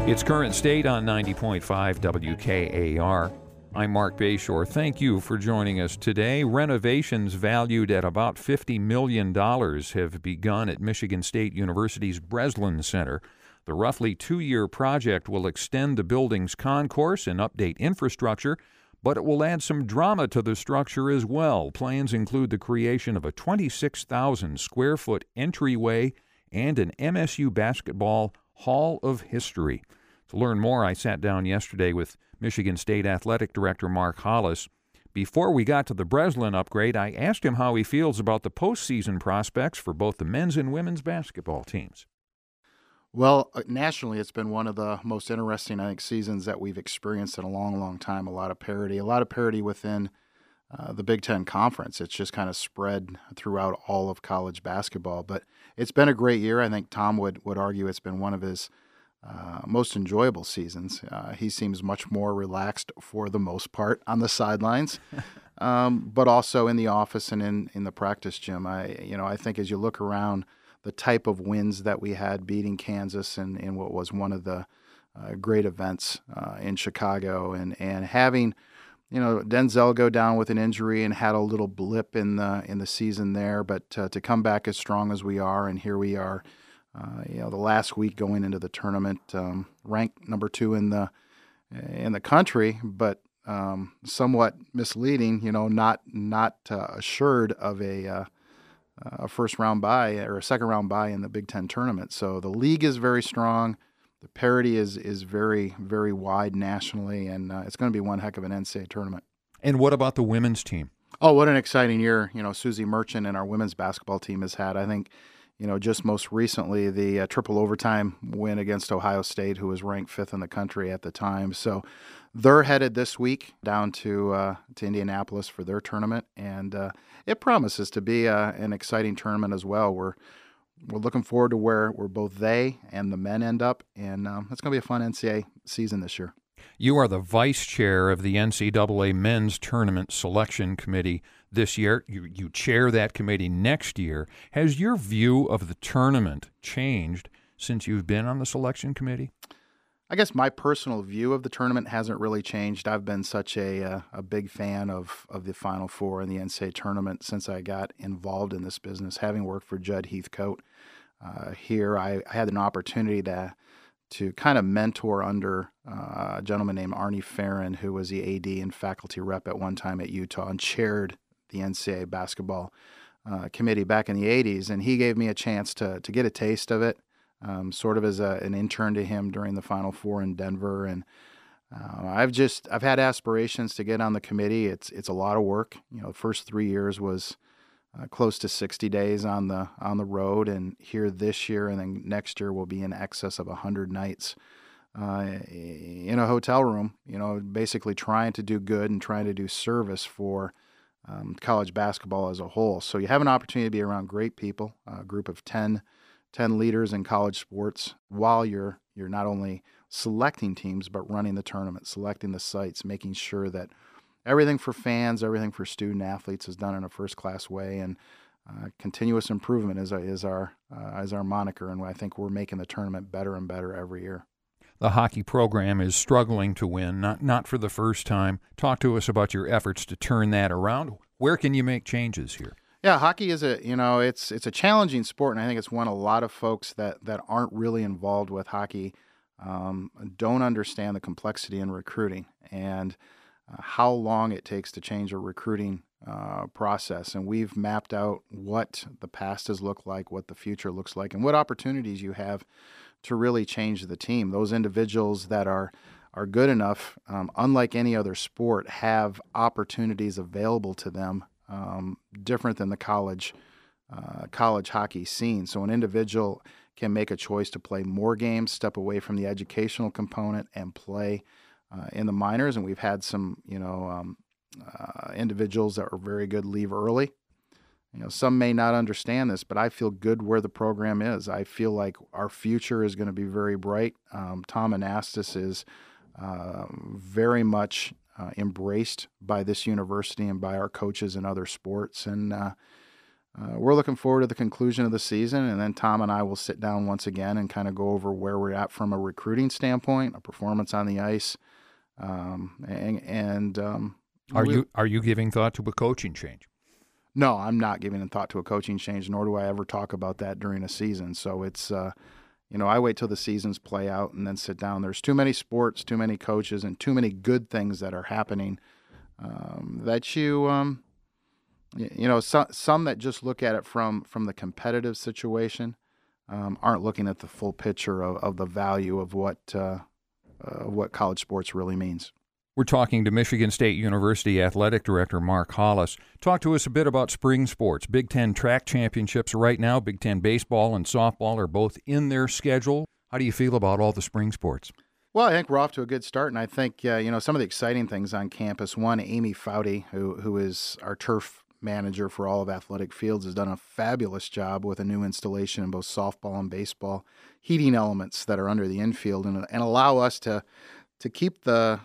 It's Current State on 90.5 WKAR. I'm Mark Bayshore. Thank you for joining us today. Renovations valued at about $50 million have begun at Michigan State University's Breslin Center. The roughly two-year project will extend the building's concourse and update infrastructure, but it will add some drama to the structure as well. Plans include the creation of a 26,000-square-foot entryway and an MSU Basketball Hall of History. To learn more, I sat down yesterday with Michigan State Athletic Director Mark Hollis. Before we got to the Breslin upgrade, I asked him how he feels about the postseason prospects for both the men's and women's basketball teams. Well, nationally, it's been one of the most interesting, I think, seasons that we've experienced in a long, long time. A lot of parity within the Big Ten Conference. It's just kind of spread throughout all of college basketball. But it's been a great year. I think Tom would argue it's been one of his most enjoyable seasons. He seems much more relaxed for the most part on the sidelines, but also in the office and in the practice gym. I think as you look around the type of wins that we had beating Kansas in what was one of the great events in Chicago, and having Denzel go down with an injury and had a little blip in the season there, but to come back as strong as we are, and here we are. The last week going into the tournament, ranked number 2 in the country, but somewhat misleading. Not assured of a first round bye or a second round bye in the Big Ten tournament. So the league is very strong. The parity is very, very wide nationally, and it's going to be one heck of an NCAA tournament. And what about the women's team? Oh, what an exciting year! Susie Merchant and our women's basketball team has had. I think. Just most recently, the triple overtime win against Ohio State, who was ranked 5th in the country at the time. So they're headed this week down to Indianapolis for their tournament, and it promises to be an exciting tournament as well. We're looking forward to where both they and the men end up, and it's going to be a fun NCAA season this year. You are the vice chair of the NCAA Men's Tournament Selection Committee this year. You chair that committee next year. Has your view of the tournament changed since you've been on the selection committee? I guess my personal view of the tournament hasn't really changed. I've been such a big fan of the Final Four and the NCAA tournament since I got involved in this business. Having worked for Judd Heathcote here, I had an opportunity to kind of mentor under a gentleman named Arnie Farron, who was the AD and faculty rep at one time at Utah and chaired the NCAA basketball committee back in the 80s. And he gave me a chance to get a taste of it, sort of as an intern to him during the Final Four in Denver. And I've had aspirations to get on the committee. It's a lot of work. The first 3 years was close to 60 days on the road, and here this year and then next year will be in excess of 100 nights in a hotel room, basically trying to do good and trying to do service for college basketball as a whole. So you have an opportunity to be around great people, a group of 10 leaders in college sports, while you're not only selecting teams but running the tournament, selecting the sites, making sure that everything for fans, everything for student athletes is done in a first-class way, and continuous improvement is our moniker, and I think we're making the tournament better and better every year. The hockey program is struggling to win, not for the first time. Talk to us about your efforts to turn that around. Where can you make changes here? Yeah, hockey is it's a challenging sport, and I think it's one a lot of folks that aren't really involved with hockey don't understand the complexity in recruiting and how long it takes to change a recruiting process. And we've mapped out what the past has looked like, what the future looks like, and what opportunities you have to really change the team. Those individuals that are good enough, unlike any other sport, have opportunities available to them different than the college hockey scene. So an individual can make a choice to play more games, step away from the educational component, and play in the minors. And we've had some, individuals that were very good leave early. Some may not understand this, but I feel good where the program is. I feel like our future is going to be very bright. Tom Anastas is very much embraced by this university and by our coaches in other sports. And we're looking forward to the conclusion of the season, and then Tom and I will sit down once again and kind of go over where we're at from a recruiting standpoint, a performance on the ice, Are you giving thought to a coaching change? No, I'm not giving thought to a coaching change, nor do I ever talk about that during a season. So it's, I wait till the seasons play out and then sit down. There's too many sports, too many coaches, and too many good things that are happening that some that just look at it from the competitive situation aren't looking at the full picture of the value of what college sports really means. We're talking to Michigan State University Athletic Director Mark Hollis. Talk to us a bit about spring sports. Big Ten track championships right now. Big Ten baseball and softball are both in their schedule. How do you feel about all the spring sports? Well, I think we're off to a good start, and I think some of the exciting things on campus. One, Amy Foudy, who is our turf manager for all of Athletic Fields, has done a fabulous job with a new installation in both softball and baseball, heating elements that are under the infield and allow us to keep the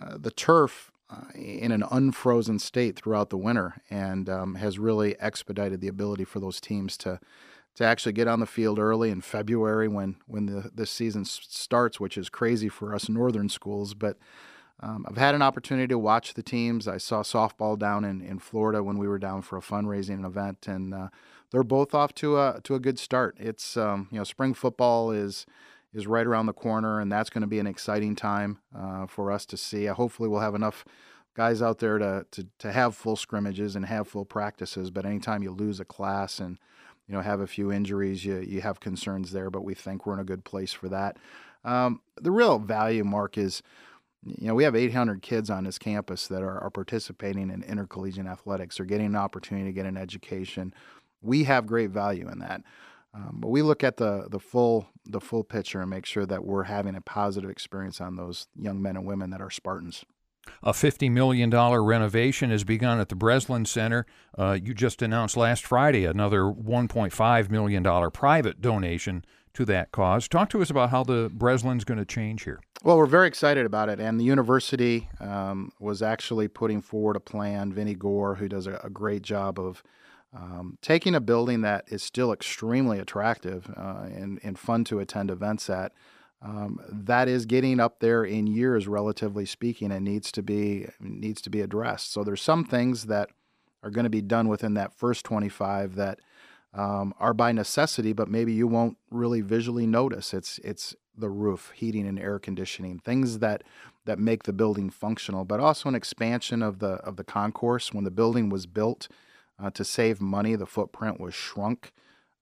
turf in an unfrozen state throughout the winter, and has really expedited the ability for those teams to actually get on the field early in February when this season starts, which is crazy for us northern schools. But I've had an opportunity to watch the teams. I saw softball down in Florida when we were down for a fundraising event, and they're both off to a good start. It's spring football is right around the corner, and that's going to be an exciting time for us to see. Hopefully we'll have enough guys out there to have full scrimmages and have full practices, but anytime you lose a class and have a few injuries, you have concerns there, but we think we're in a good place for that. The real value, Mark, is we have 800 kids on this campus that are participating in intercollegiate athletics. They're getting an opportunity to get an education. We have great value in that. But we look at the full picture and make sure that we're having a positive experience on those young men and women that are Spartans. A $50 million renovation has begun at the Breslin Center. You just announced last Friday another $1.5 million private donation to that cause. Talk to us about how the Breslin's going to change here. Well, we're very excited about it, and the university was actually putting forward a plan. Vinnie Gore, who does a great job of taking a building that is still extremely attractive and fun to attend events at, that is getting up there in years, relatively speaking, and needs to be addressed. So there's some things that are going to be done within that first 25 that are by necessity, but maybe you won't really visually notice. It's the roof, heating and air conditioning, things that make the building functional, but also an expansion of the concourse. When the building was built, to save money, the footprint was shrunk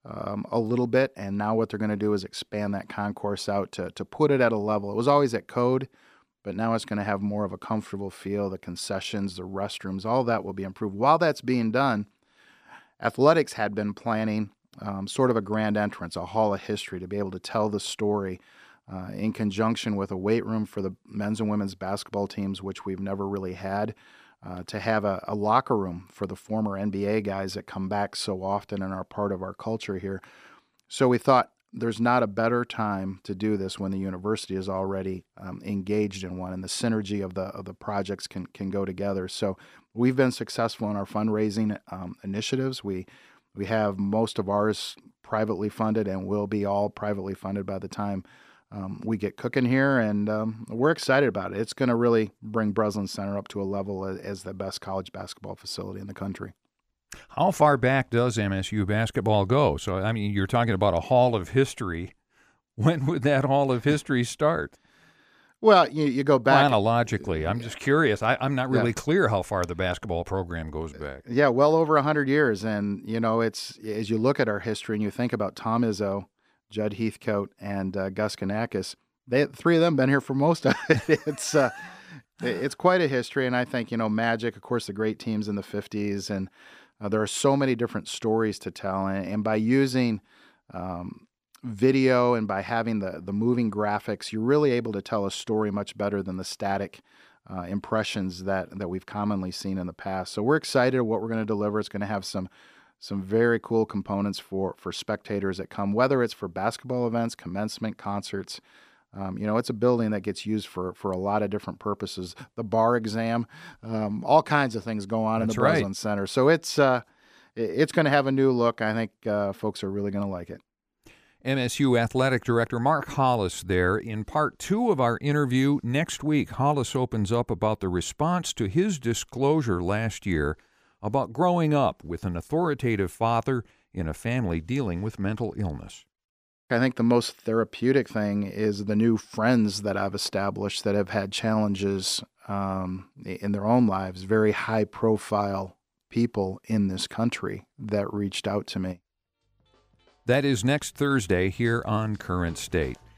a little bit, and now what they're going to do is expand that concourse out to put it at a level. It was always at code, but now it's going to have more of a comfortable feel. The concessions, the restrooms, all that will be improved. While that's being done, athletics had been planning sort of a grand entrance, a hall of history, to be able to tell the story in conjunction with a weight room for the men's and women's basketball teams, which we've never really had. To have a locker room for the former NBA guys that come back so often and are part of our culture here. So we thought there's not a better time to do this when the university is already engaged in one, and the synergy of the projects can go together. So we've been successful in our fundraising initiatives. We have most of ours privately funded and will be all privately funded by the time we get cooking here, and we're excited about it. It's going to really bring Breslin Center up to a level as the best college basketball facility in the country. How far back does MSU basketball go? So, I mean, you're talking about a hall of history. When would that hall of history start? Well, you go back chronologically. I'm just curious. I'm not really clear how far the basketball program goes back. Yeah, well over 100 years, and it's as you look at our history and you think about Tom Izzo, Judd Heathcote, and Gus Kanakis, three of them been here for most of it. It's quite a history, and I think Magic, of course, the great teams in the 50s, and there are so many different stories to tell, and by using video and by having the moving graphics, you're really able to tell a story much better than the static impressions that we've commonly seen in the past. So we're excited what we're going to deliver. It's going to have some very cool components for spectators that come, whether it's for basketball events, commencement, concerts. It's a building that gets used for a lot of different purposes. The bar exam, all kinds of things go on in the Breslin Center. So it's it's going to have a new look. I think folks are really going to like it. MSU Athletic Director Mark Hollis there. In part 2 of our interview next week, Hollis opens up about the response to his disclosure last year about growing up with an authoritative father in a family dealing with mental illness. I think the most therapeutic thing is the new friends that I've established that have had challenges in their own lives, very high-profile people in this country that reached out to me. That is next Thursday here on Current State.